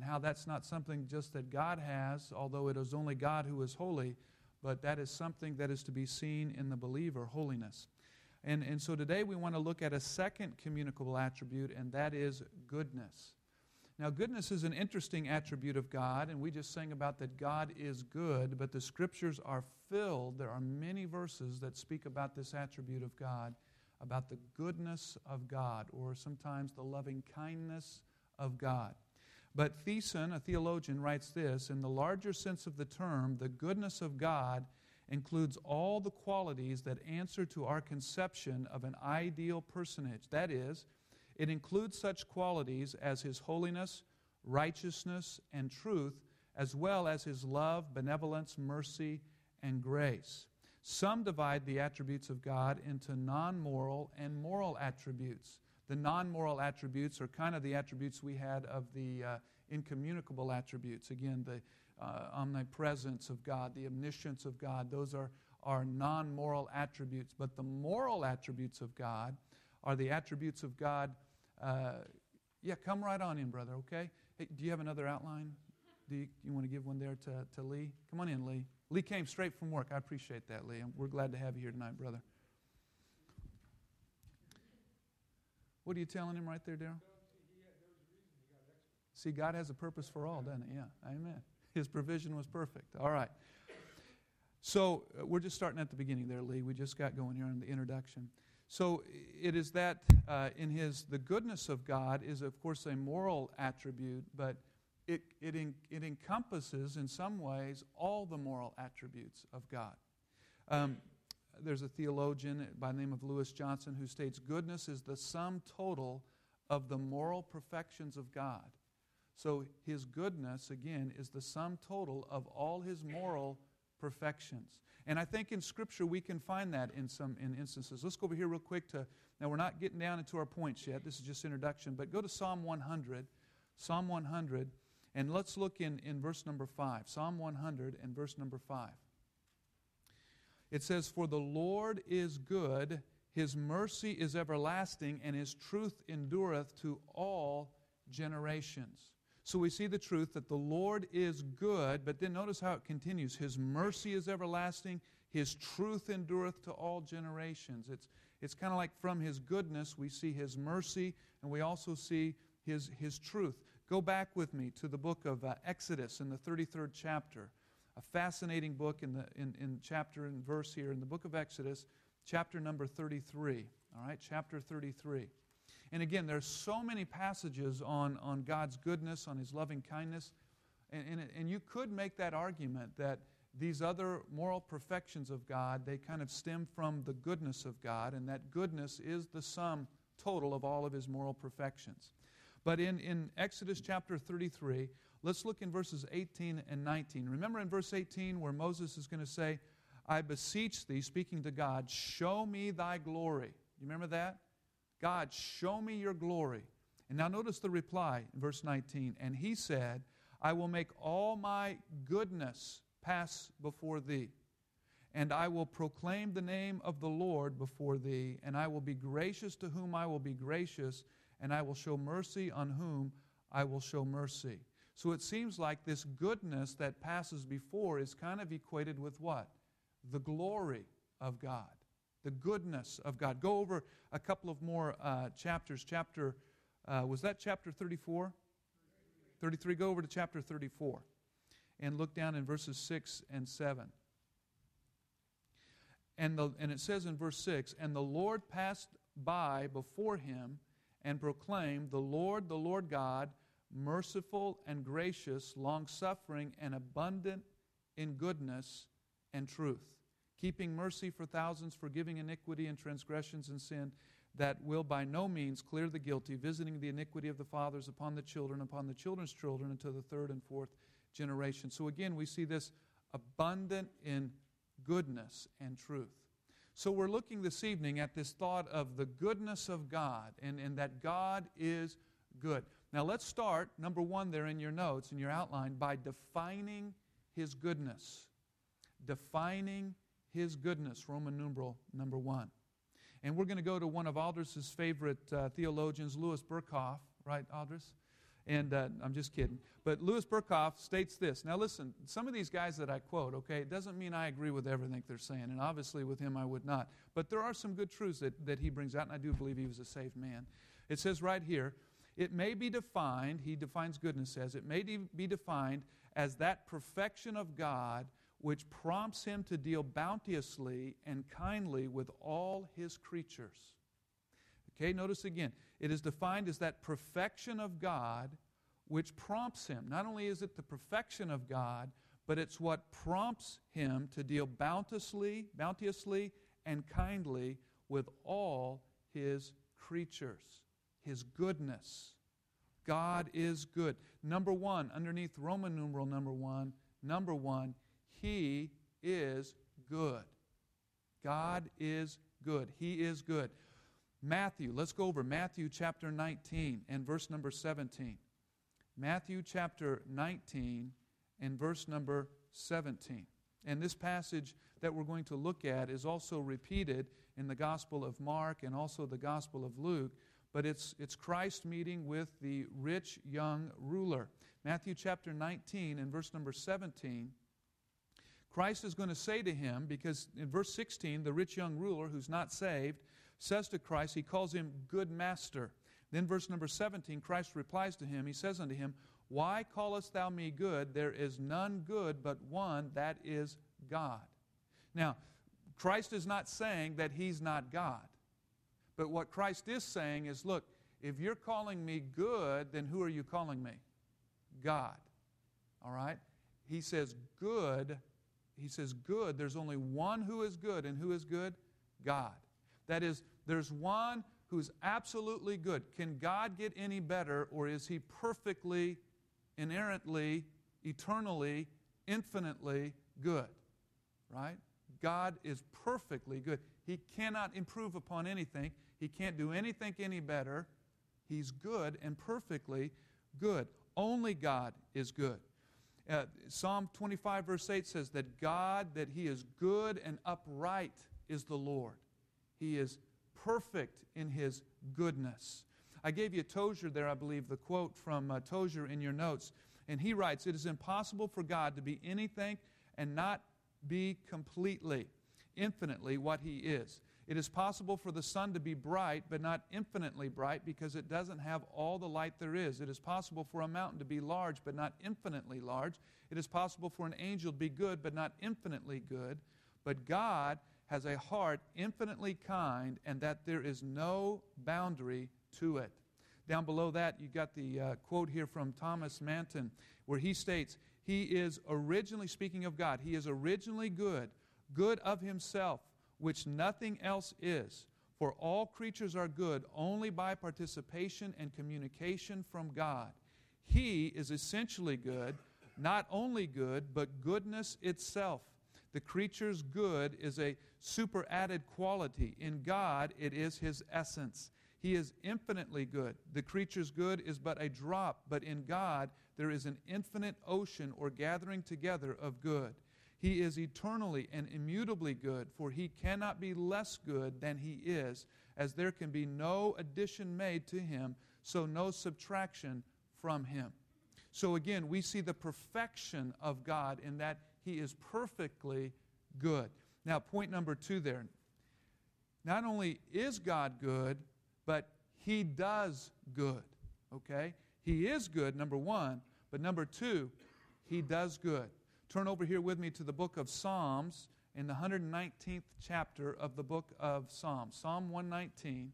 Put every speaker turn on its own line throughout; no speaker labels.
how that's not something just that God has, although it is only God who is holy, but that is something that is to be seen in the believer, holiness. And so today we want to look at a second communicable attribute, and that is goodness. Now, goodness is an interesting attribute of God, and we just sang about that God is good, but the Scriptures are filled. There are many verses that speak about this attribute of God, about the goodness of God, or sometimes the loving kindness of God. But Thiessen, a theologian, writes this: in the larger sense of the term, the goodness of God includes all the qualities that answer to our conception of an ideal personage. That is, it includes such qualities as His holiness, righteousness, and truth, as well as His love, benevolence, mercy, and grace. Some divide the attributes of God into non-moral and moral attributes. The non-moral attributes are kind of the attributes we had of the incommunicable attributes. Again, the omnipresence of God, the omniscience of God, those are non-moral attributes. But the moral attributes of God are the attributes of God. Come right on in, brother, okay? Hey, do you have another outline? You want to give one there to Lee? Come on in, Lee. Lee came straight from work. I appreciate that, Lee. We're glad to have you here tonight, brother. What are you telling him right there, Darryl? See, God has a purpose for all, doesn't He? Yeah, amen. His provision was perfect. All right. So we're just starting at the beginning there, Lee. We just got going here on the introduction. So it is that the goodness of God is, of course, a moral attribute, but it encompasses, in some ways, all the moral attributes of God. There's a theologian by the name of Lewis Johnson who states, goodness is the sum total of the moral perfections of God. So His goodness, again, is the sum total of all His moral perfections. And I think in Scripture we can find that in instances. Let's go over here real quick now we're not getting down into our points yet. This is just introduction. But go to Psalm 100. Psalm 100. And let's look in verse number 5. Psalm 100 and verse number 5. It says, for the Lord is good, His mercy is everlasting, and His truth endureth to all generations. So we see the truth that the Lord is good, but then notice how it continues. His mercy is everlasting, His truth endureth to all generations. It's kind of like from His goodness we see His mercy, and we also see His truth. Go back with me to the book of Exodus in the 33rd chapter. A fascinating book in chapter and verse here in the book of Exodus, chapter number 33. All right, chapter 33. And again, there's so many passages on God's goodness, on His loving kindness, and you could make that argument that these other moral perfections of God, they kind of stem from the goodness of God, and that goodness is the sum total of all of His moral perfections. But in Exodus chapter 33, let's look in verses 18 and 19. Remember in verse 18 where Moses is going to say, I beseech thee, speaking to God, show me thy glory. You remember that? God, show me your glory. And now notice the reply in verse 19. And he said, I will make all my goodness pass before thee, and I will proclaim the name of the Lord before thee, and I will be gracious to whom I will be gracious, and I will show mercy on whom I will show mercy. So it seems like this goodness that passes before is kind of equated with what? The glory of God. The goodness of God. Go over a couple of more chapters. Was that chapter 34? 33. Go over to chapter 34 and look down in verses 6 and 7. And it says in verse 6, and the Lord passed by before him and proclaimed, the Lord God, merciful and gracious, long-suffering and abundant in goodness and truth, keeping mercy for thousands, forgiving iniquity and transgressions and sin, that will by no means clear the guilty, visiting the iniquity of the fathers upon the children's children, unto the third and fourth generation. So again, we see this abundant in goodness and truth. So we're looking this evening at this thought of the goodness of God, and that God is good. Now let's start, number one there in your notes, in your outline, by defining His goodness. Defining His goodness, Roman numeral number 1. And we're going to go to one of Aldous' favorite theologians, Louis Berkhoff, right, Aldous? And I'm just kidding. But Louis Berkhoff states this. Now listen, some of these guys that I quote, okay, it doesn't mean I agree with everything they're saying. And obviously with him I would not. But there are some good truths that he brings out, and I do believe he was a saved man. It says right here, it may be defined, he defines goodness as, it may be defined as that perfection of God which prompts him to deal bounteously and kindly with all his creatures. Okay, notice again, it is defined as that perfection of God which prompts him. Not only is it the perfection of God, but it's what prompts him to deal bounteously and kindly with all his creatures. His goodness. God is good. Number one, underneath Roman numeral number one, He is good. God is good. He is good. Matthew, let's go over Matthew chapter 19 and verse number 17. Matthew chapter 19 and verse number 17. And this passage that we're going to look at is also repeated in the Gospel of Mark and also the Gospel of Luke, but it's Christ meeting with the rich young ruler. Matthew chapter 19 and verse number 17, Christ is going to say to him, because in verse 16, the rich young ruler who's not saved says to Christ, he calls him good master. Then verse number 17, Christ replies to him, he says unto him, why callest thou me good? There is none good but one, that is God. Now, Christ is not saying that he's not God. But what Christ is saying is, look, if you're calling me good, then who are you calling me? God. All right? He says good. He says good. There's only one who is good. And who is good? God. That is, there's one who's absolutely good. Can God get any better, or is He perfectly, inerrantly, eternally, infinitely good? Right? God is perfectly good. He cannot improve upon anything. He can't do anything any better. He's good and perfectly good. Only God is good. Psalm 25 verse 8 says that God, that He is good and upright is the Lord. He is perfect in His goodness. I gave you Tozer there, I believe, the quote from Tozer in your notes. And he writes, it is impossible for God to be anything and not be completely, infinitely what He is. It is possible for the sun to be bright, but not infinitely bright, because it doesn't have all the light there is. It is possible for a mountain to be large, but not infinitely large. It is possible for an angel to be good, but not infinitely good. But God has a heart infinitely kind, and that there is no boundary to it. Down below that, you got the quote here from Thomas Manton, where he states, He is originally, speaking of God, He is originally good, good of Himself, which nothing else is. For all creatures are good only by participation and communication from God. He is essentially good, not only good, but goodness itself. The creature's good is a superadded quality. In God, it is His essence. He is infinitely good. The creature's good is but a drop, but in God, there is an infinite ocean or gathering together of good. He is eternally and immutably good, for He cannot be less good than He is, as there can be no addition made to Him, so no subtraction from Him. So again, we see the perfection of God in that He is perfectly good. Now, point number 2 there. Not only is God good, but He does good. Okay? He is good, number 1, but number 2, He does good. Turn over here with me to the book of Psalms in the 119th chapter of the book of Psalms, Psalm 119.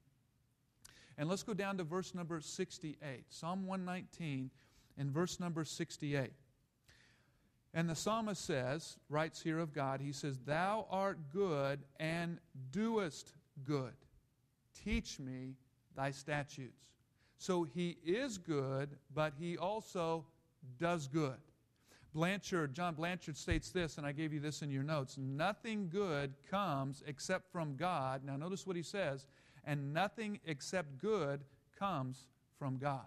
And let's go down to verse number 68. Psalm 119 and verse number 68. And the psalmist says, writes here of God, he says, Thou art good and doest good. Teach me thy statutes. So He is good, but He also does good. John Blanchard states this, and I gave you this in your notes. Nothing good comes except from God. Now notice what he says. And nothing except good comes from God.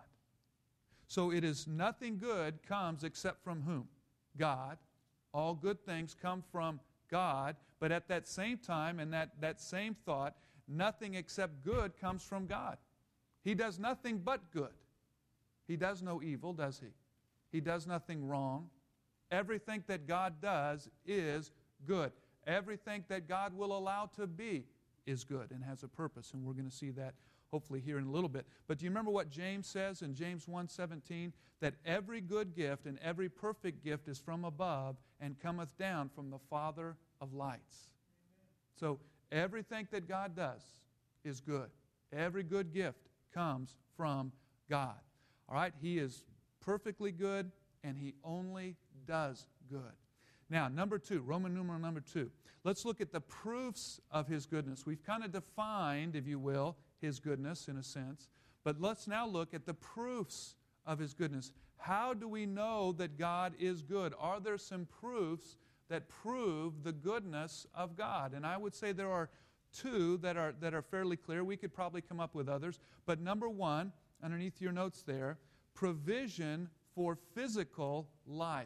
So it is nothing good comes except from whom? God. All good things come from God. But at that same time, and that same thought, nothing except good comes from God. He does nothing but good. He does no evil, does He? He does nothing wrong. Everything that God does is good. Everything that God will allow to be is good and has a purpose, and we're going to see that hopefully here in a little bit. But do you remember what James says in James 1:17? That every good gift and every perfect gift is from above and cometh down from the Father of lights. So everything that God does is good. Every good gift comes from God. All right? He is perfectly good, and He only does good. Now, number 2, Roman numeral number 2. Let's look at the proofs of His goodness. We've kind of defined, if you will, His goodness in a sense. But let's now look at the proofs of His goodness. How do we know that God is good? Are there some proofs that prove the goodness of God? And I would say there are 2 that are fairly clear. We could probably come up with others. But number 1, underneath your notes there, provision for physical life.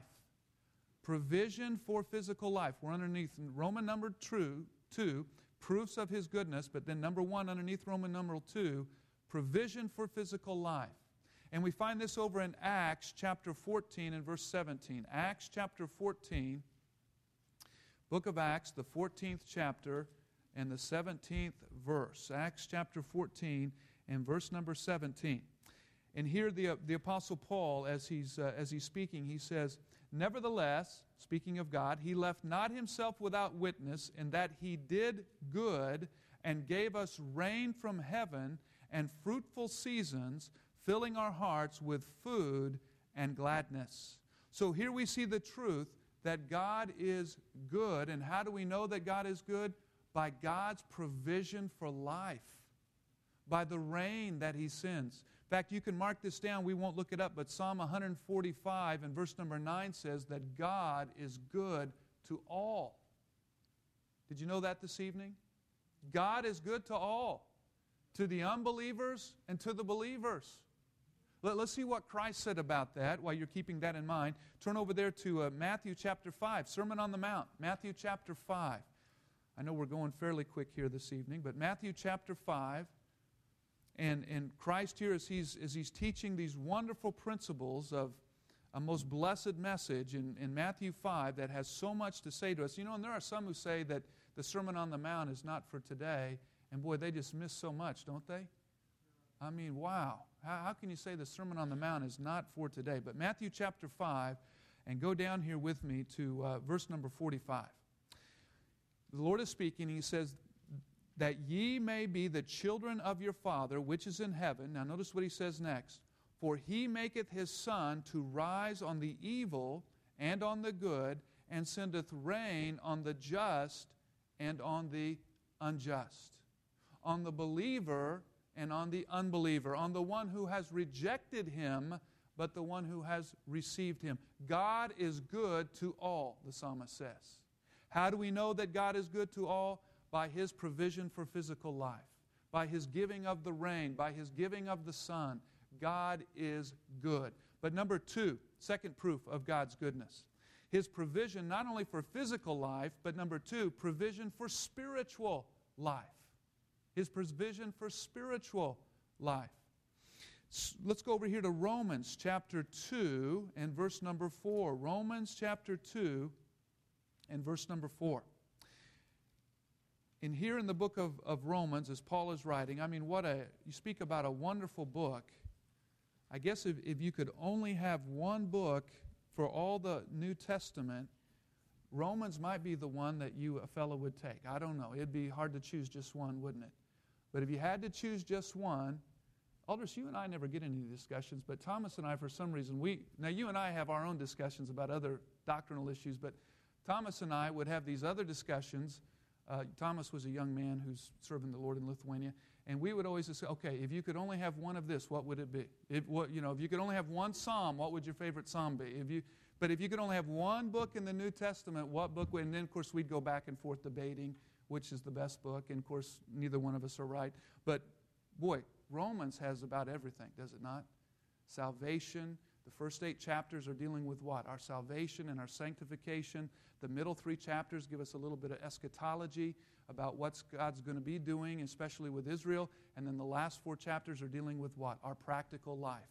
Provision for physical life. We're underneath Roman number 2, proofs of His goodness, but then number 1 underneath Roman number 2, provision for physical life. And we find this over in Acts chapter 14 and verse 17. Acts chapter 14, book of Acts, the 14th chapter and the 17th verse. Acts chapter 14 and verse number 17. And here the Apostle Paul, as he's speaking, he says, "Nevertheless," speaking of God, "He left not Himself without witness, in that He did good and gave us rain from heaven and fruitful seasons, filling our hearts with food and gladness." So here we see the truth that God is good. And how do we know that God is good? By God's provision for life, by the rain that He sends. In fact, you can mark this down. We won't look it up, but Psalm 145 and verse number 9 says that God is good to all. Did you know that this evening? God is good to all, to the unbelievers and to the believers. Let's see what Christ said about that while you're keeping that in mind. Turn over there to Matthew chapter 5, Sermon on the Mount. Matthew chapter 5. I know we're going fairly quick here this evening, but Matthew chapter 5. And Christ here, as he's teaching these wonderful principles of a most blessed message in Matthew 5 that has so much to say to us. You know, and there are some who say that the Sermon on the Mount is not for today. And boy, they just miss so much, don't they? I mean, wow. How can you say the Sermon on the Mount is not for today? But Matthew chapter 5, and go down here with me to verse number 45. The Lord is speaking, He says, "That ye may be the children of your Father which is in heaven." Now notice what He says next. "For He maketh His sun to rise on the evil and on the good, and sendeth rain on the just and on the unjust." On the believer and on the unbeliever. On the one who has rejected Him, but the one who has received Him. God is good to all, the psalmist says. How do we know that God is good to all? By His provision for physical life, by His giving of the rain, by His giving of the sun. God is good. But number 2, second proof of God's goodness. His provision not only for physical life, but number 2, provision for spiritual life. His provision for spiritual life. Let's go over here to Romans chapter 2 and verse number 4. Romans chapter 2 and verse number 4. And here in the book of Romans, as Paul is writing, I mean, you speak about a wonderful book. I guess if you could only have one book for all the New Testament, Romans might be the one that a fellow would take. I don't know. It'd be hard to choose just one, wouldn't it? But if you had to choose just one, Aldous, you and I never get into discussions, but Thomas and I, for some reason, now you and I have our own discussions about other doctrinal issues, but Thomas and I would have these other discussions. Thomas was a young man who's serving the Lord in Lithuania, and we would always say, okay, if you could only have one of this, what would it be? If you could only have one psalm, what would your favorite psalm be? But if you could only have one book in the New Testament, what book would? And then, of course, we'd go back and forth debating which is the best book, and, of course, neither one of us are right. But, boy, Romans has about everything, does it not? Salvation. The first 8 chapters are dealing with what? Our salvation and our sanctification. The middle 3 chapters give us a little bit of eschatology about what God's going to be doing, especially with Israel. And then the last 4 chapters are dealing with what? Our practical life.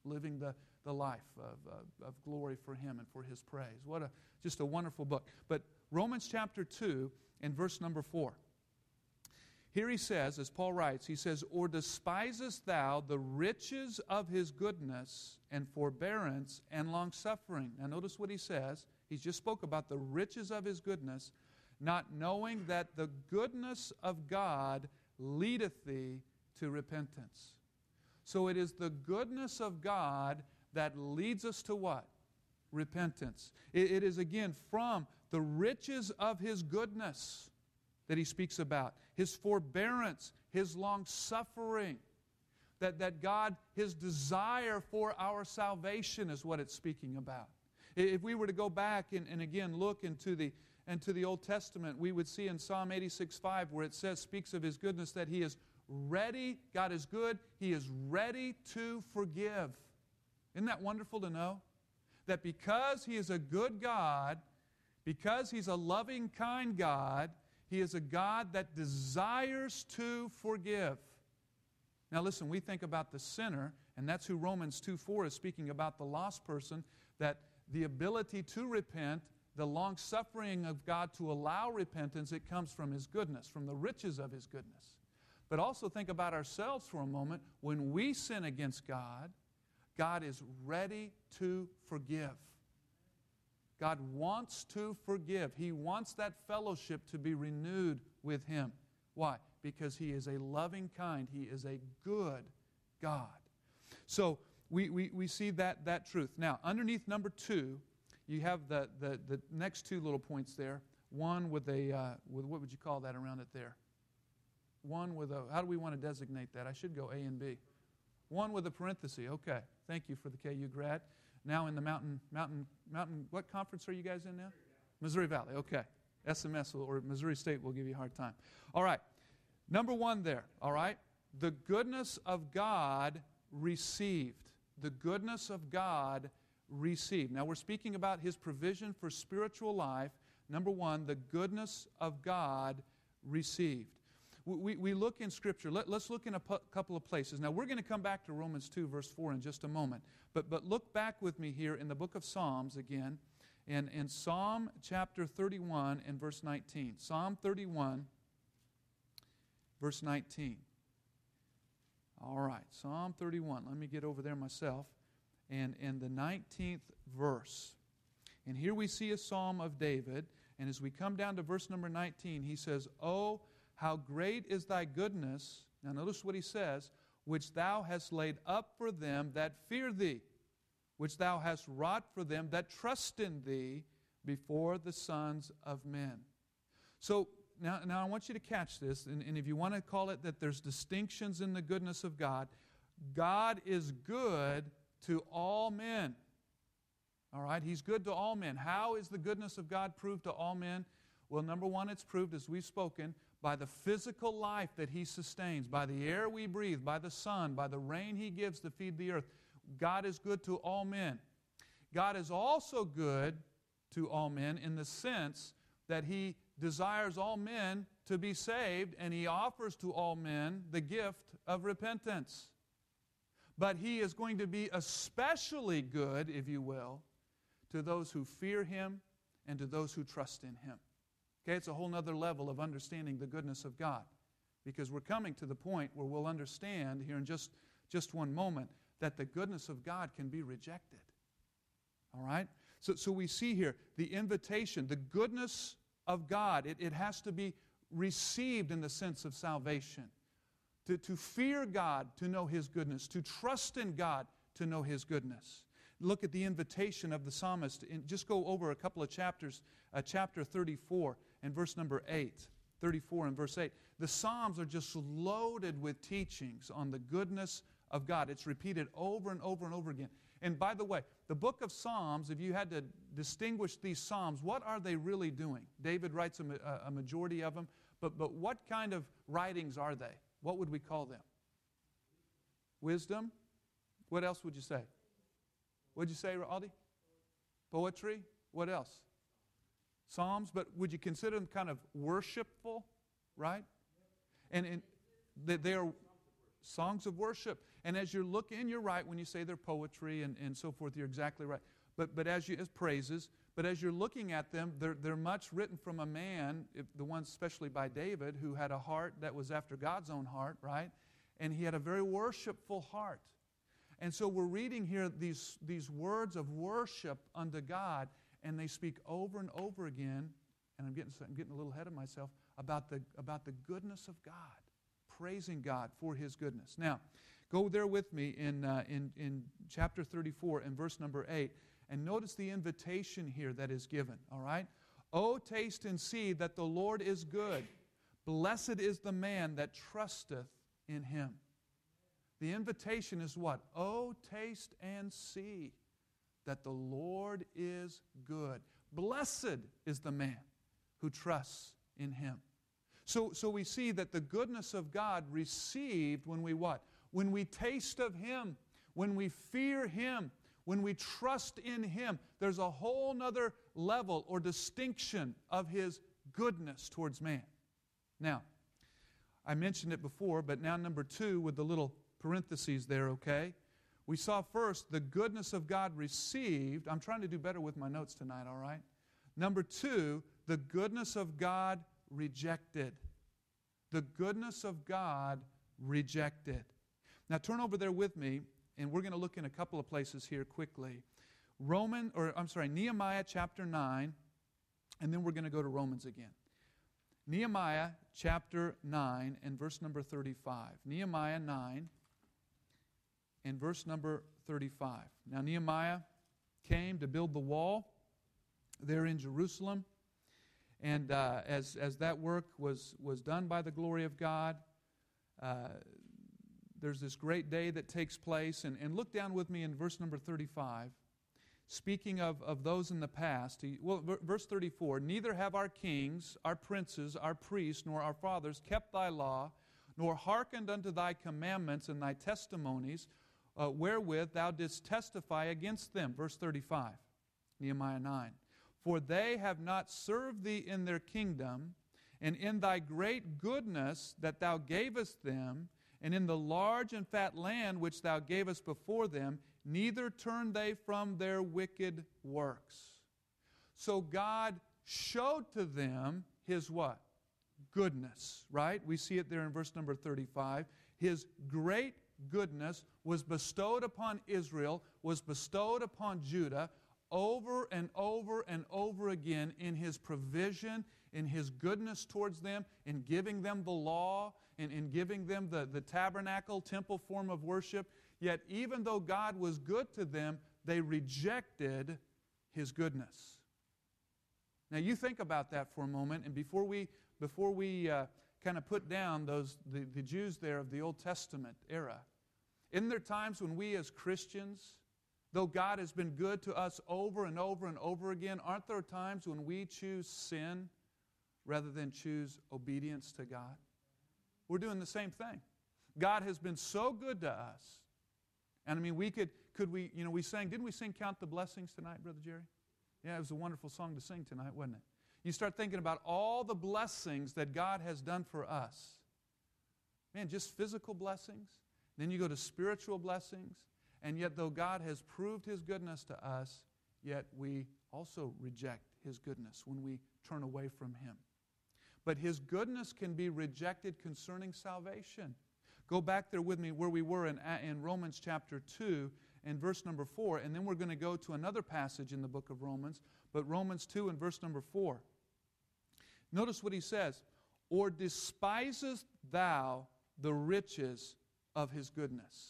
living the life of glory for Him and for His praise. Just a wonderful book. But Romans chapter 2 and verse number 4. Here he says, as Paul writes, he says, "Or despisest thou the riches of His goodness and forbearance and longsuffering?" Now notice what he says. He just spoke about the riches of His goodness, not knowing that the goodness of God leadeth thee to repentance. So it is the goodness of God that leads us to what? Repentance. It is again from the riches of His goodness that he speaks about. His forbearance, His long-suffering. That God, His desire for our salvation is what it's speaking about. If we were to go back and again look into the Old Testament, we would see in Psalm 86:5 where it says, speaks of His goodness, that He is ready, God is good, He is ready to forgive. Isn't that wonderful to know? That because He is a good God, because He's a loving, kind God, He is a God that desires to forgive. Now listen, we think about the sinner, and that's who Romans 2:4 is speaking about, the lost person, that the ability to repent, the long-suffering of God to allow repentance, it comes from His goodness, from the riches of His goodness. But also think about ourselves for a moment. When we sin against God, God is ready to forgive. God wants to forgive. He wants that fellowship to be renewed with Him. Why? Because He is a loving kind. He is a good God. So we see that truth. Now, underneath number 2, you have the next 2 little points there. One with with what would you call that around it there? One with a, how do we want to designate that? I should go A and B. One with a parenthesis. Okay. Thank you for the KU grad. Now in the mountain, what conference are you guys in now? Missouri Valley. Okay. SMS or Missouri State will give you a hard time. All right. Number 1 there. All right. The goodness of God received. The goodness of God received. Now we're speaking about His provision for spiritual life. Number 1, the goodness of God received. We look in Scripture. Let's look in a couple of places. Now, we're going to come back to Romans 2, verse 4 in just a moment. But look back with me here in the book of Psalms again, in Psalm chapter 31 and verse 19. Psalm 31, verse 19. All right, Psalm 31. Let me get over there myself. And in the 19th verse. And here we see a psalm of David. And as we come down to verse number 19, he says, "Oh, how great is Thy goodness," now notice what he says, "which Thou hast laid up for them that fear Thee, which Thou hast wrought for them that trust in Thee before the sons of men." So now I want you to catch this, and if you want to call it that there's distinctions in the goodness of God, God is good to all men. All right, He's good to all men. How is the goodness of God proved to all men? Well, number 1, it's proved, as we've spoken, by the physical life that He sustains, by the air we breathe, by the sun, by the rain He gives to feed the earth. God is good to all men. God is also good to all men in the sense that He desires all men to be saved, and He offers to all men the gift of repentance. But He is going to be especially good, if you will, to those who fear Him and to those who trust in Him. Okay, it's a whole other level of understanding the goodness of God, because we're coming to the point where we'll understand here in just one moment that the goodness of God can be rejected. All right? So we see here the invitation, the goodness of God. It has to be received in the sense of salvation. To fear God, to know His goodness. To trust in God, to know His goodness. Look at the invitation of the psalmist. And just go over a couple of chapters. Chapter 34 and verse number 8. 34 and verse 8. The Psalms are just loaded with teachings on the goodness of God. It's repeated over and over and over again. And by the way, the book of Psalms, if you had to distinguish these Psalms, what are they really doing? David writes a majority of them, but what kind of writings are they? What would we call them? Wisdom? What else would you say? What did you say, Aldi? Poetry? What else? Psalms, but would you consider them kind of worshipful, right? And they are songs of worship. And as you're looking, you're right when you say they're poetry and so forth, you're exactly right. But as praises, but as you're looking at them, they're much written from a man, the ones especially by David, who had a heart that was after God's own heart, right? And he had a very worshipful heart. And so we're reading here these words of worship unto God, and they speak over and over again, and I'm getting a little ahead of myself, about the goodness of God, praising God for His goodness. Now, go there with me in chapter 34 and verse number 8, and notice the invitation here that is given, all right? Oh, taste and see that the Lord is good. Blessed is the man that trusteth in Him. The invitation is what? Oh, taste and see that the Lord is good. Blessed is the man who trusts in Him. So we see that the goodness of God received when we what? When we taste of Him, when we fear Him, when we trust in Him. There's a whole nother level or distinction of His goodness towards man. Now, I mentioned it before, but now number 2 with the little parentheses there, okay? We saw first the goodness of God received. I'm trying to do better with my notes tonight, all right? Number 2, the goodness of God rejected. The goodness of God rejected. Now turn over there with me, and we're going to look in a couple of places here quickly. Nehemiah chapter 9, and then we're going to go to Romans again. Nehemiah chapter 9 and verse number 35. Nehemiah 9 and verse number 35. Now Nehemiah came to build the wall there in Jerusalem. And as that work was done by the glory of God, there's this great day that takes place. And look down with me in verse number 35. Speaking of those in the past, verse 34, neither have our kings, our princes, our priests, nor our fathers kept thy law, nor hearkened unto thy commandments and thy testimonies, wherewith thou didst testify against them. Verse 35, Nehemiah 9. For they have not served thee in their kingdom, and in thy great goodness that thou gavest them, and in the large and fat land which thou gavest before them, neither turned they from their wicked works. So God showed to them His what? Goodness, right? We see it there in verse number 35. His great goodness was bestowed upon Israel, was bestowed upon Judah, over and over and over again in His provision, in His goodness towards them, in giving them the law, in giving them the tabernacle, temple form of worship. Yet even though God was good to them, they rejected His goodness. Now you think about that for a moment, and before we kind of put down the Jews there of the Old Testament era, isn't there times when we as Christians, though God has been good to us over and over and over again, aren't there times when we choose sin rather than choose obedience to God? We're doing the same thing. God has been so good to us. And I mean, we didn't we sing Count the Blessings tonight, Brother Jerry? Yeah, it was a wonderful song to sing tonight, wasn't it? You start thinking about all the blessings that God has done for us. Man, just physical blessings. Then you go to spiritual blessings. And yet, though God has proved His goodness to us, yet we also reject His goodness when we turn away from Him. But His goodness can be rejected concerning salvation. Go back there with me where we were in Romans chapter 2 and verse number 4, and then we're going to go to another passage in the book of Romans, but Romans 2 and verse number 4. Notice what he says, or despisest thou the riches of His goodness?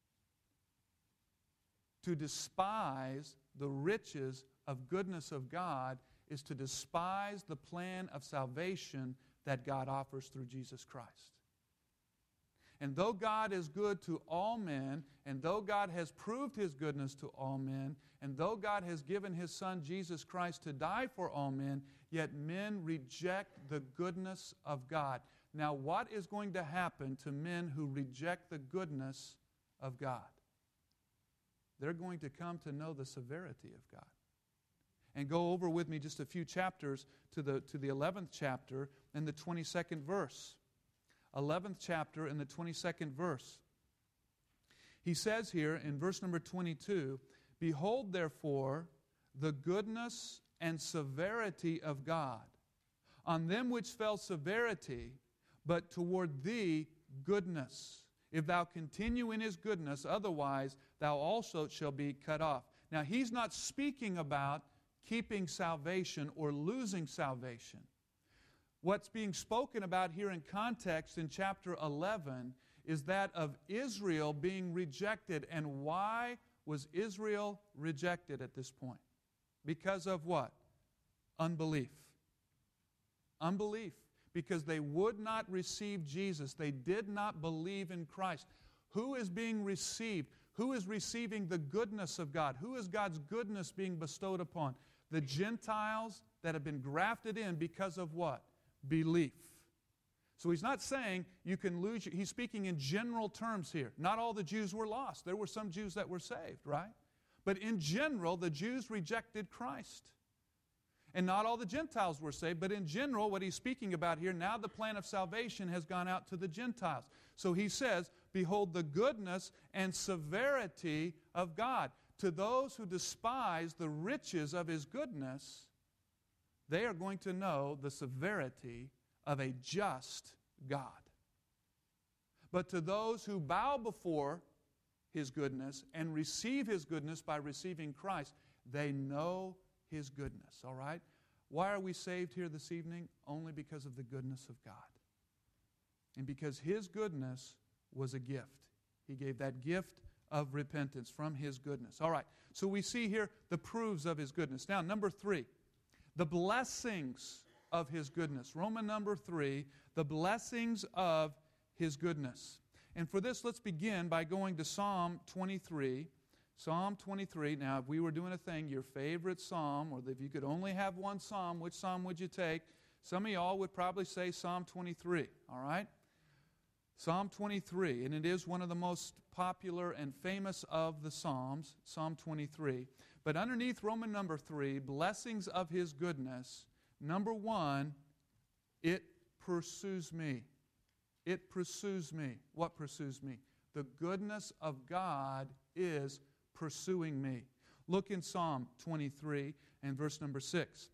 To despise the riches of goodness of God is to despise the plan of salvation that God offers through Jesus Christ. And though God is good to all men, and though God has proved His goodness to all men, and though God has given His Son Jesus Christ to die for all men, yet men reject the goodness of God. Now, what is going to happen to men who reject the goodness of God? They're going to come to know the severity of God. And go over with me just a few chapters to the 11th chapter and the 22nd verse. 11th chapter and the 22nd verse. He says here in verse number 22, "Behold, therefore, the goodness and severity of God. On them which fell severity, but toward thee goodness. If thou continue in His goodness, otherwise thou also shalt be cut off." Now, he's not speaking about keeping salvation or losing salvation. What's being spoken about here in context in chapter 11 is that of Israel being rejected. And why was Israel rejected at this point? Because of what? Unbelief. Unbelief. Because they would not receive Jesus. They did not believe in Christ. Who is being received? Who is receiving the goodness of God? Who is God's goodness being bestowed upon? The Gentiles that have been grafted in because of what? Belief. So he's not saying you can lose. He's speaking in general terms here. Not all the Jews were lost. There were some Jews that were saved, right? But in general, the Jews rejected Christ. And not all the Gentiles were saved, but in general, what he's speaking about here, now the plan of salvation has gone out to the Gentiles. So he says, "Behold the goodness and severity of God." To those who despise the riches of His goodness, they are going to know the severity of a just God. But to those who bow before His goodness and receive His goodness by receiving Christ, they know His goodness, all right? Why are we saved here this evening? Only because of the goodness of God. And because His goodness was a gift. He gave that gift of repentance from His goodness. All right, so we see here the proofs of His goodness. Now, number 3, the blessings of His goodness. Roman number 3, the blessings of His goodness. And for this, let's begin by going to Psalm 23. Psalm 23. Now, if we were doing a thing, your favorite psalm, or if you could only have one psalm, which psalm would you take? Some of y'all would probably say Psalm 23, all right? Psalm 23, and it is one of the most popular and famous of the Psalms, Psalm 23. But underneath Roman number 3, blessings of His goodness, number 1, it pursues me. It pursues me. What pursues me? The goodness of God is pursuing me. Look in Psalm 23 and verse number 6.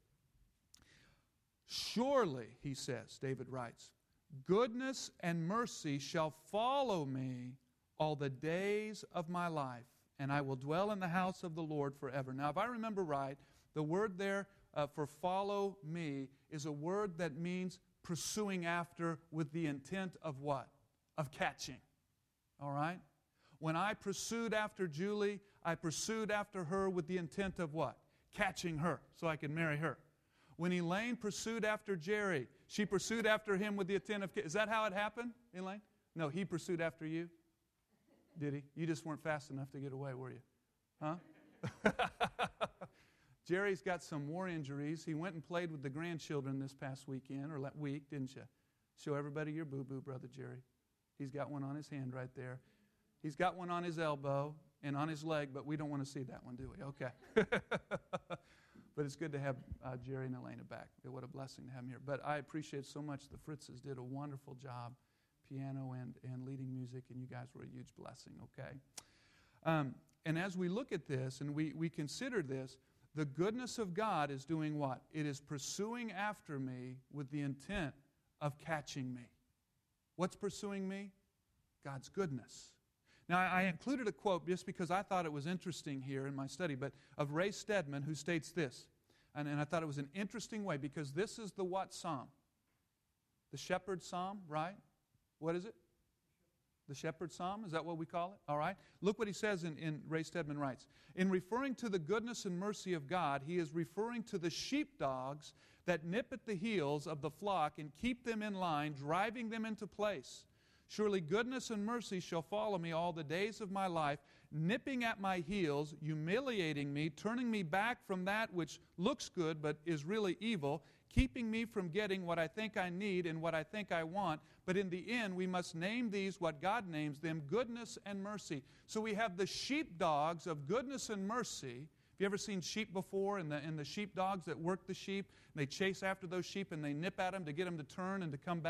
"Surely," he says, David writes, "goodness and mercy shall follow me all the days of my life, and I will dwell in the house of the Lord forever." Now, if I remember right, the word there for follow me is a word that means pursuing after with the intent of what? Of catching. All right? When I pursued after Julie, I pursued after her with the intent of what? Catching her so I could marry her. When Elaine pursued after Jerry, she pursued after him with the intent of... Is that how it happened, Elaine? No, he pursued after you? Did he? You just weren't fast enough to get away, were you? Huh? Jerry's got some war injuries. He went and played with the grandchildren this past weekend, or week, didn't you? Show everybody your boo-boo, Brother Jerry. He's got one on his hand right there. He's got one on his elbow and on his leg, but we don't want to see that one, do we? Okay. But it's good to have Jerry and Elena back. What a blessing to have them here. But I appreciate so much the Fritzes did a wonderful job, piano and leading music, and you guys were a huge blessing, okay? And as we look at this and we consider this, the goodness of God is doing what? It is pursuing after me with the intent of catching me. What's pursuing me? God's goodness. Now, I included a quote just because I thought it was interesting here in my study, but of Ray Stedman, who states this. And I thought it was an interesting way because this is the what psalm? The shepherd psalm, right? What is it? The shepherd psalm? Is that what we call it? All right. Look what he says in Ray Stedman writes. In referring to the goodness and mercy of God, he is referring to the sheepdogs that nip at the heels of the flock and keep them in line, driving them into place. Surely goodness and mercy shall follow me all the days of my life, nipping at my heels, humiliating me, turning me back from that which looks good but is really evil, keeping me from getting what I think I need and what I think I want. But in the end, we must name these what God names them, goodness and mercy. So we have the sheepdogs of goodness and mercy. Have you ever seen sheep before and the sheepdogs that work the sheep? And they chase after those sheep and they nip at them to get them to turn and to come back.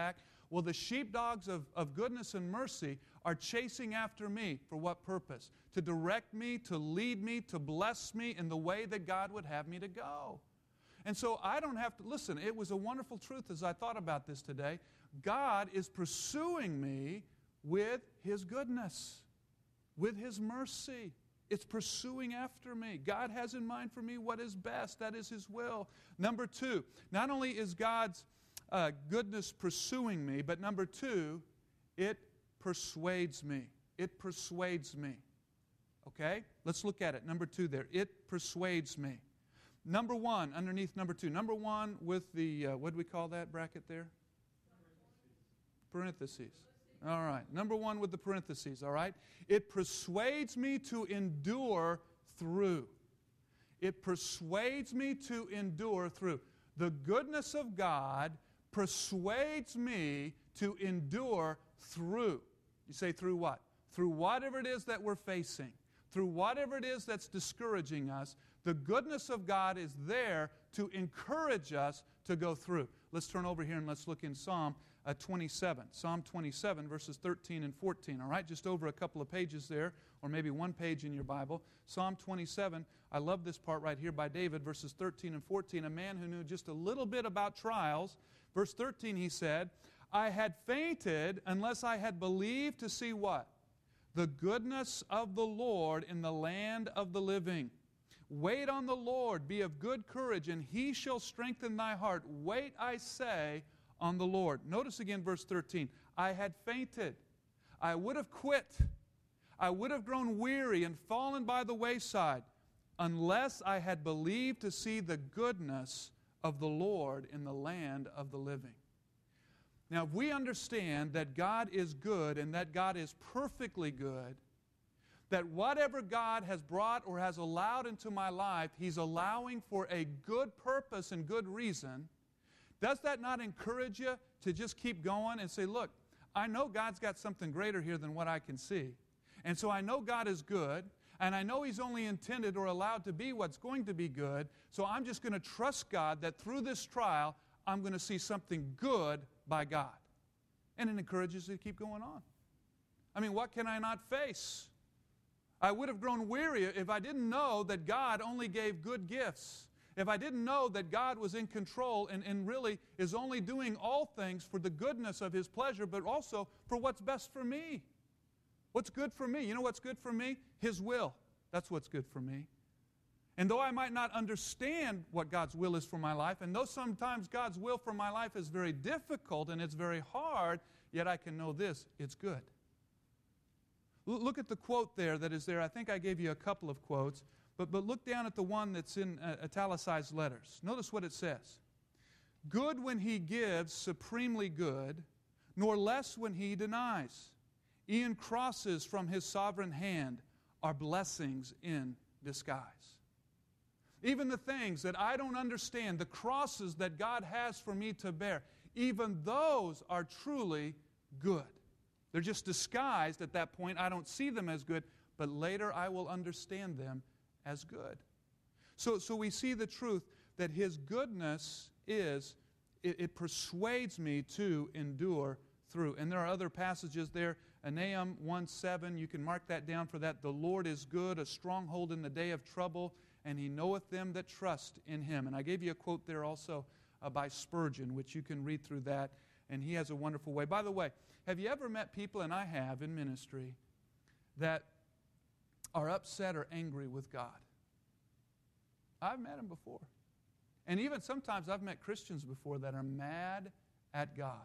Well, the sheepdogs of goodness and mercy are chasing after me. For what purpose? To direct me, to lead me, to bless me in the way that God would have me to go. And so I don't have to, listen, it was a wonderful truth as I thought about this today. God is pursuing me with His goodness, with His mercy. It's pursuing after me. God has in mind for me what is best. That is His will. Number two, not only is God's goodness pursuing me, but number two, it persuades me. It persuades me. Okay? Let's look at it. Number two there. It persuades me. Number one, underneath number two. Number one with the, what do we call that bracket there? Parentheses. All right. Number one with the parentheses, all right? It persuades me to endure through. It persuades me to endure through. The goodness of God persuades me to endure through. You say through what? Through whatever it is that we're facing. Through whatever it is that's discouraging us, the goodness of God is there to encourage us to go through. Let's turn over here and let's look in Psalm 27. Psalm 27, verses 13 and 14. All right, just over a couple of pages there, or maybe one page in your Bible. Psalm 27, I love this part right here by David, verses 13 and 14. A man who knew just a little bit about trials. Verse 13, he said, I had fainted unless I had believed to see what? The goodness of the Lord in the land of the living. Wait on the Lord, be of good courage, and He shall strengthen thy heart. Wait, I say, on the Lord. Notice again verse 13. I had fainted. I would have quit. I would have grown weary and fallen by the wayside unless I had believed to see the goodness of the Lord in the land of the living. Now, if we understand that God is good and that God is perfectly good, that whatever God has brought or has allowed into my life, He's allowing for a good purpose and good reason, does that not encourage you to just keep going and say, look, I know God's got something greater here than what I can see. And so I know God is good, and I know He's only intended or allowed to be what's going to be good, so I'm just going to trust God that through this trial, I'm going to see something good by God. And it encourages you to keep going on. I mean, what can I not face? I would have grown weary if I didn't know that God only gave good gifts. If I didn't know that God was in control and really is only doing all things for the goodness of His pleasure, but also for what's best for me. What's good for me? You know what's good for me? His will. That's what's good for me. And though I might not understand what God's will is for my life, and though sometimes God's will for my life is very difficult and it's very hard, yet I can know this, it's good. Look at the quote there that is there. I think I gave you a couple of quotes, but look down at the one that's in italicized letters. Notice what it says. Good when He gives, supremely good, nor less when He denies. E'en crosses from His sovereign hand are blessings in disguise. Even the things that I don't understand, the crosses that God has for me to bear, even those are truly good. They're just disguised at that point. I don't see them as good, but later I will understand them as good. So we see the truth that His goodness is, it persuades me to endure through. And there are other passages there. Nahum 1:7, you can mark that down for that. The Lord is good, a stronghold in the day of trouble, and He knoweth them that trust in Him. And I gave you a quote there also by Spurgeon, which you can read through that, and he has a wonderful way. By the way, have you ever met people, and I have in ministry, that are upset or angry with God? I've met them before. And even sometimes I've met Christians before that are mad at God.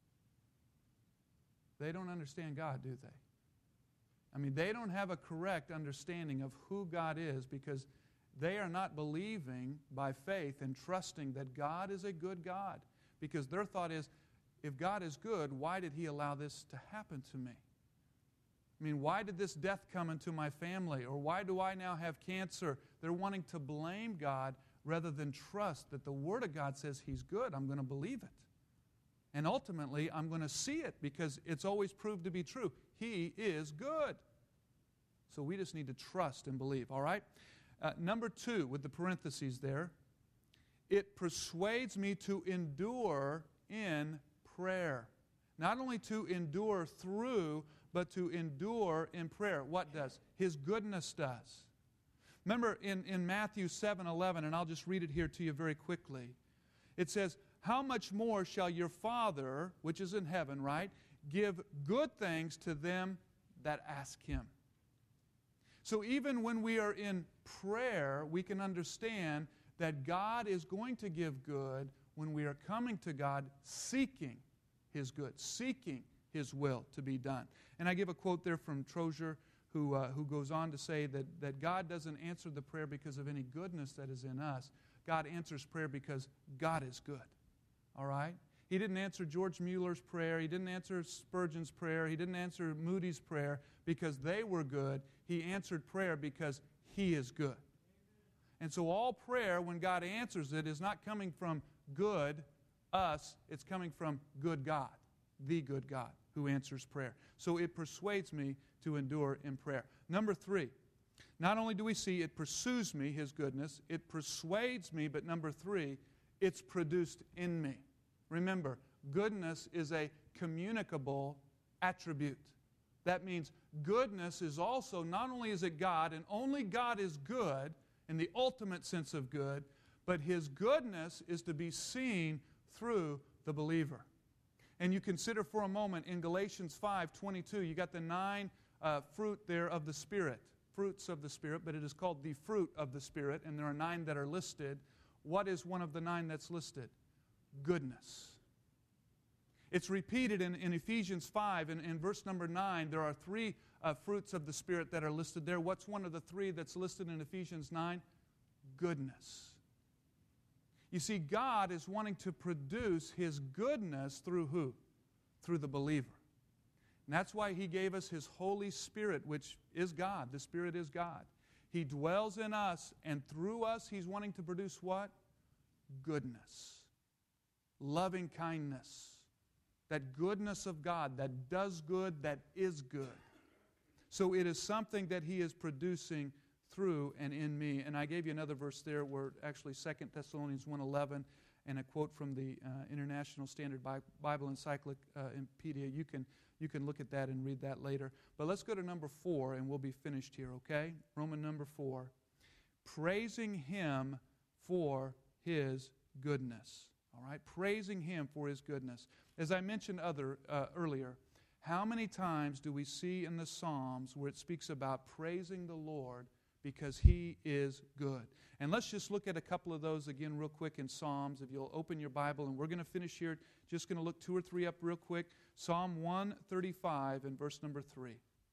They don't understand God, do they? I mean, they don't have a correct understanding of who God is because they are not believing by faith and trusting that God is a good God. Because their thought is, if God is good, why did He allow this to happen to me? I mean, why did this death come into my family? Or why do I now have cancer? They're wanting to blame God rather than trust that the Word of God says He's good. I'm going to believe it. And ultimately, I'm going to see it because it's always proved to be true. He is good. So we just need to trust and believe, all right? Number 2, with the parentheses there, it persuades me to endure in prayer. Not only to endure through, but to endure in prayer. What does? His goodness does. Remember in Matthew 7:11, and I'll just read it here to you very quickly. It says, how much more shall your Father, which is in heaven, right, give good things to them that ask Him? So even when we are in prayer, we can understand that God is going to give good when we are coming to God seeking His good, seeking His will to be done. And I give a quote there from Trozier, who goes on to say that God doesn't answer the prayer because of any goodness that is in us. God answers prayer because God is good. All right? He didn't answer George Mueller's prayer. He didn't answer Spurgeon's prayer. He didn't answer Moody's prayer because they were good. He answered prayer because He is good. And so all prayer, when God answers it, is not coming from good, us. It's coming from good God, the good God who answers prayer. So it persuades me to endure in prayer. Number 3, not only do we see it pursues me, His goodness, it persuades me, but number 3, it's produced in me. Remember, goodness is a communicable attribute. That means goodness is also, not only is it God, and only God is good in the ultimate sense of good, but His goodness is to be seen through the believer. And you consider for a moment in Galatians 5:22, you got the 9 fruit there of the Spirit, fruits of the Spirit, but it is called the fruit of the Spirit, and there are 9 that are listed. What is one of the 9 that's listed? Goodness. It's repeated in Ephesians 5, and in verse number 9, there are 3 fruits of the Spirit that are listed there. What's one of the 3 that's listed in Ephesians 9? Goodness. You see, God is wanting to produce His goodness through who? Through the believer. And that's why He gave us His Holy Spirit, which is God. The Spirit is God. He dwells in us, and through us He's wanting to produce what? Goodness. Loving kindness. That goodness of God that does good, that is good. So it is something that He is producing through and in me. And I gave you another verse there where actually 2 Thessalonians 1:11 and a quote from the International Standard Bible Encyclopedia. You can look at that and read that later. But let's go to number 4 and we'll be finished here, okay? Roman number 4. Praising Him for His goodness. All right? Praising Him for His goodness. As I mentioned earlier, how many times do we see in the Psalms where it speaks about praising the Lord because He is good? And let's just look at a couple of those again real quick in Psalms. If you'll open your Bible, and we're going to finish here. Just going to look 2 or 3 up real quick. Psalm 135 and verse number 3.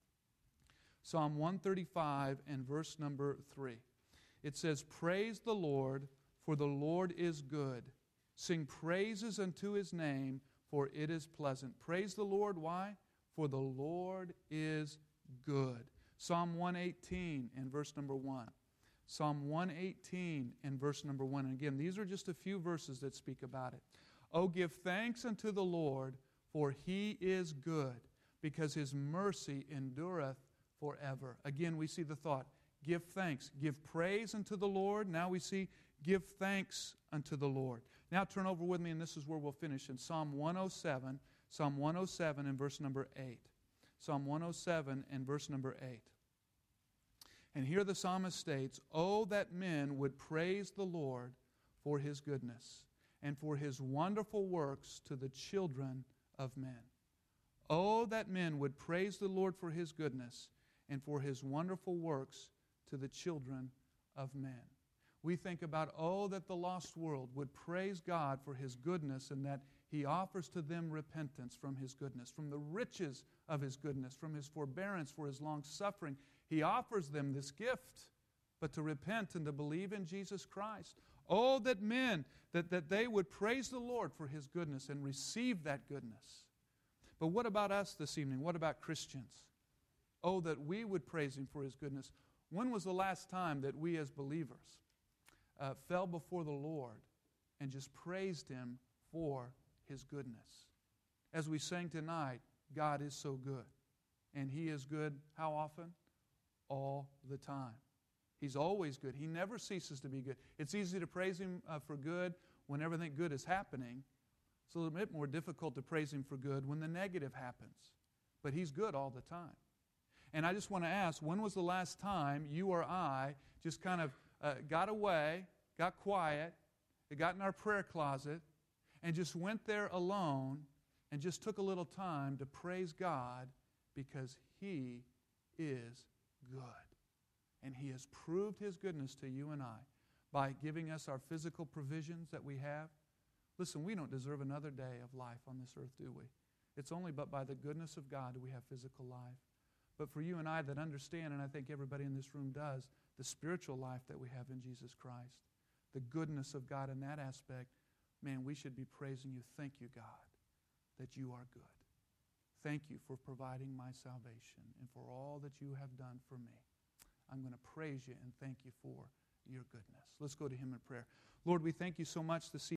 Psalm 135 and verse number 3. It says, praise the Lord, for the Lord is good. Sing praises unto His name, for it is pleasant. Praise the Lord. Why? For the Lord is good. Psalm 118 and verse number 1. Psalm 118 and verse number 1. And again, these are just a few verses that speak about it. Oh, give thanks unto the Lord, for He is good, because His mercy endureth forever. Again, we see the thought. Give thanks. Give praise unto the Lord. Now we see give thanks unto the Lord. Now turn over with me, and this is where we'll finish in Psalm 107. Psalm 107 and verse number 8. Psalm 107 and verse number 8. And here the psalmist states, oh, that men would praise the Lord for His goodness and for His wonderful works to the children of men. Oh, that men would praise the Lord for His goodness and for His wonderful works to the children of men. We think about, oh, that the lost world would praise God for His goodness and that He offers to them repentance from His goodness, from the riches of His goodness, from His forbearance, for His long suffering. He offers them this gift, but to repent and to believe in Jesus Christ. Oh, that men, that they would praise the Lord for His goodness and receive that goodness. But what about us this evening? What about Christians? Oh, that we would praise Him for His goodness. When was the last time that we as believers fell before the Lord and just praised Him for His goodness? As we sang tonight, God is so good. And He is good how often? All the time. He's always good. He never ceases to be good. It's easy to praise Him for good when everything good is happening. It's a little bit more difficult to praise Him for good when the negative happens. But He's good all the time. And I just want to ask, when was the last time you or I just kind of got away, got quiet, got in our prayer closet, and just went there alone and just took a little time to praise God because He is good. And He has proved His goodness to you and I by giving us our physical provisions that we have. Listen, we don't deserve another day of life on this earth, do we? It's only but by the goodness of God do we have physical life. But for you and I that understand, and I think everybody in this room does, the spiritual life that we have in Jesus Christ, the goodness of God in that aspect, man, we should be praising you. Thank you, God, that you are good. Thank you for providing my salvation and for all that you have done for me. I'm going to praise you and thank you for your goodness. Let's go to Him in prayer. Lord, we thank you so much this evening.